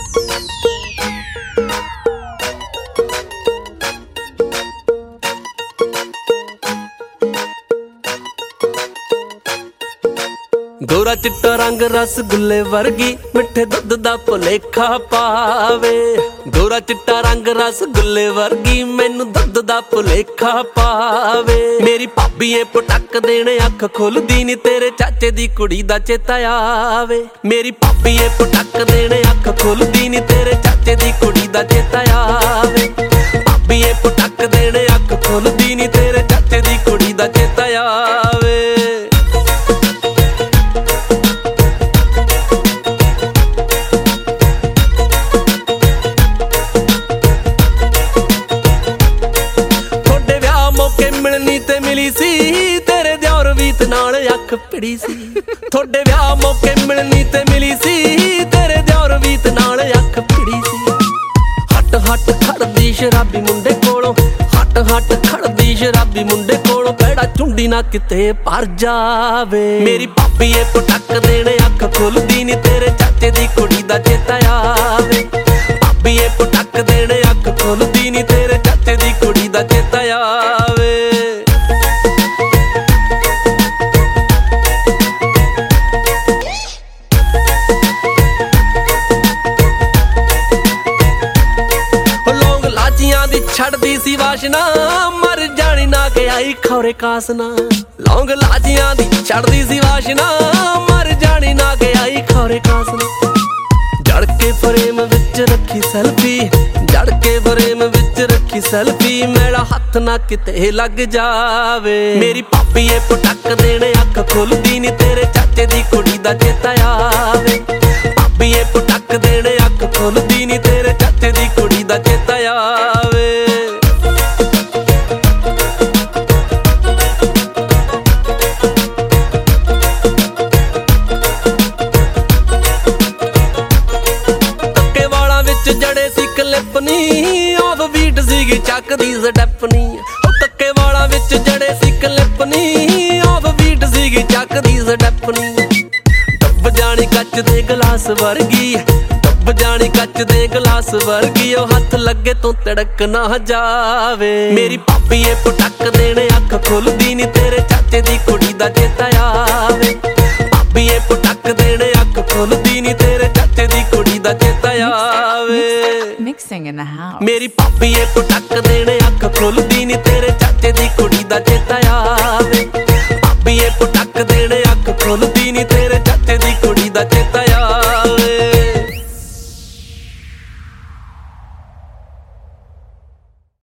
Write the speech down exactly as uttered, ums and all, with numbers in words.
गोरा चिट्टा रंग रसगुल्ले वर्गी मिठे दुध दा भुलेखा पावे। गोरा चिट्टा रंग रसगुल्ले वर्गी मैनू दुध दा भुलेखा पावे। मेरी भाभी ए पटक देने अख खुलदी नी तेरे चाचे दी कुड़ी दा चेता आवे। मेरी भाभी ए पटक देने अख खुलदी नी तेरे चाचे दी कुड़ी दा चेता आवे। भाभी ए पटक देने अख खुलदी नी तेरे चाचे दी कुड़ी दा चेता आवे। मिलनी ते मिली सी तेरे दियोर वीत नाल अख भिड़ी सी। थोड़े ब्याह मौके मिलनी ते मिली सी तेरे दियोर वीत नाल अख भिड़ी सी। हट हट खड़दी शराबी मुंडे कोलों, हट हट खड़दी शराबी मुंडे कोलों, पैड़ा झुंडी ना किते भर जावे। मेरी भाभी ए पटक देने अख खुलदी नी तेरे चाचे दी कुड़ी दा चेता आवे। भाभी ए पटक देने अख खुलदी नी तेरे चाचे दी कुड़ी दा चेता आवे। छड़दी सी वाशना मर जानी ना के आई खौरे कासना। लौंग लाजियां दी छड़दी सी वाशना मर जानी ना के आई खौरे कासना। जड़ के फ्रेम विच रखी सेल्फी, जड़ के फ्रेम विच रखी सेल्फी, मेरा हथ ना किते लग जावे। मेरी भाभी ए पटक देने अख खुलदी नी तेरे चाचे दी कुड़ी दा चेता आवे। भाभी ए पटक देने अख खुलदी नी तेरे चाचे दी कुड़ी दा चेता आवे। जड़े सी क्लिपनी ऑफ बीट सीगी चकदी स्टैपनी। तक्के वाला विच जड़े सी क्लिपनी ऑफ बीट सीगी चकदी स्टैपनी। डब जानी कच दे गलास वर्गी, डब जानी कच दे गलास वर्गी, ओ हथ लगे तो तड़क ना जावे। मेरी भाभी ए पटक देने अख खुलदी नी तेरे चाचे दी कुड़ी दा चेता आवे। भाभी ए पटक देने अख खुलदी नी तेरे चाचे दी कुड़ी दा चेता आवे। Mixing in the house. मेरी भाभी ए पटक देने अख खुलदी नी तेरे चाचे दी कुड़ी दा चेता आवे। भाभी ए पटक देने अख खुलदी नी तेरे चाचे दी कुड़ी दा चेता आवे।